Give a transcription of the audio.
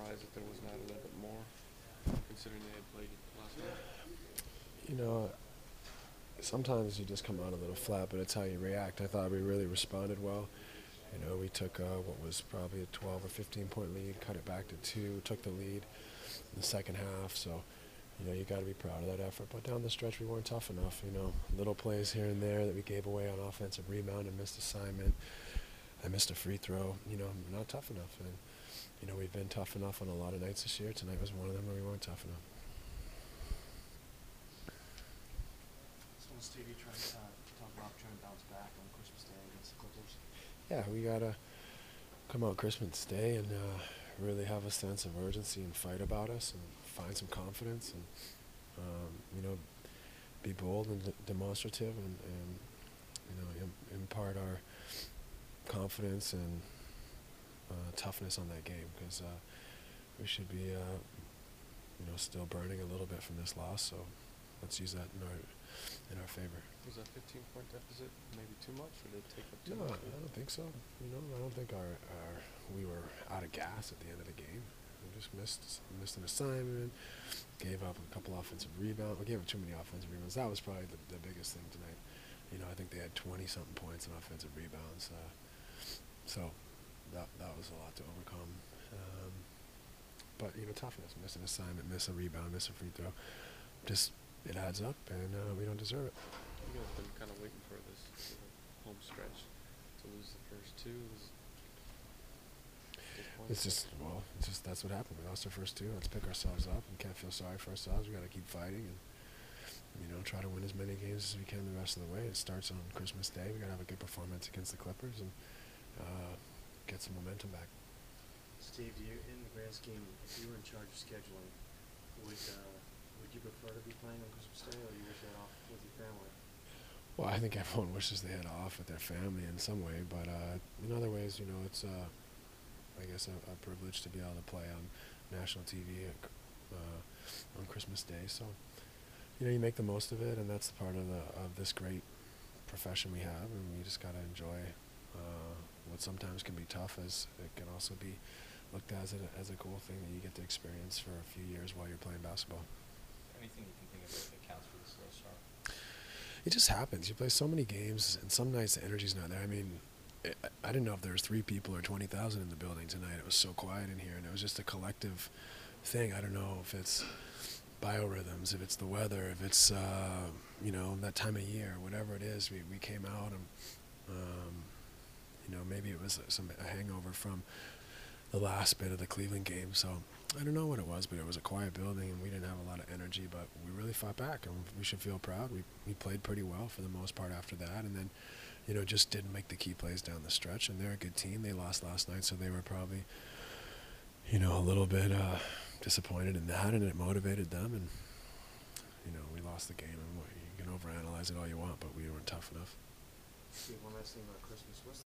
surprised that there was not a little bit more, considering they had played last night? You know, sometimes you just come out a little flat, but it's how you react. I thought we really responded well. You know, we took what was probably a 12 or 15 point lead, cut it back to two, took the lead in the second half. So, you know, you got to be proud of that effort. But down the stretch, we weren't tough enough. You know, little plays here and there that we gave away on offensive rebound and missed assignment. I missed a free throw. You know, we're not tough enough. And, you know, we've been tough enough on a lot of nights this year. Tonight was one of them where we weren't tough enough. So Steve, you trying to talk about trying to bounce back on Christmas Day against the Clippers? Yeah, we got to come out Christmas Day and really have a sense of urgency and fight about us and find some confidence and, you know, be bold and demonstrative and, you know, impart our confidence and toughness on that game because we should be, you know, still burning a little bit from this loss. So let's use that in our favor. Was that 15-point deficit maybe too much, or did it take up too No, much? I don't think so. You know, I don't think we were out of gas at the end of the game. We just missed an assignment, gave up a couple offensive rebounds. We gave up too many offensive rebounds. That was probably the biggest thing tonight. You know, I think they had 20-something points in offensive rebounds. So that was a lot to overcome. But, you know, toughness, miss an assignment, miss a rebound, miss a free throw. Just, it adds up, and we don't deserve it. You guys have been kind of waiting for this home stretch to lose the first two. It's just, well, that's what happened. We lost our first two. Let's pick ourselves up. We can't feel sorry for ourselves. We got to keep fighting and, you know, try to win as many games as we can the rest of the way. It starts on Christmas Day. We got to have a good performance against the Clippers and get some momentum back. Steve, do you, in the grand scheme, if you were in charge of scheduling, would you prefer to be playing on Christmas Day, or do you wish you had off with your family? Well, I think everyone wishes they had off with their family in some way, but in other ways, you know, it's I guess a privilege to be able to play on national TV on Christmas Day. So, you know, you make the most of it, and that's the part of this great profession we have, and we just got to enjoy what sometimes can be tough, as it can also be looked at as a cool thing that you get to experience for a few years while you're playing basketball. Anything you can think of that counts for the slow start? It just happens. You play so many games, and some nights the energy's not there. I mean, I didn't know if there was 3 people or 20,000 in the building tonight. It was so quiet in here, and it was just a collective thing. I don't know if it's biorhythms, if it's the weather, if it's you know, that time of year, whatever it is. We came out and you know, maybe it was a hangover from the last bit of the Cleveland game. So I don't know what it was, but it was a quiet building and we didn't have a lot of energy, but we really fought back and we should feel proud. We played pretty well for the most part after that, and then, you know, just didn't make the key plays down the stretch, and they're a good team. They lost last night, so they were probably, you know, a little bit disappointed in that, and it motivated them, and, you know, we lost the game, and you can overanalyze it all you want, but we weren't tough enough. Steve, one last thing about Christmas. What's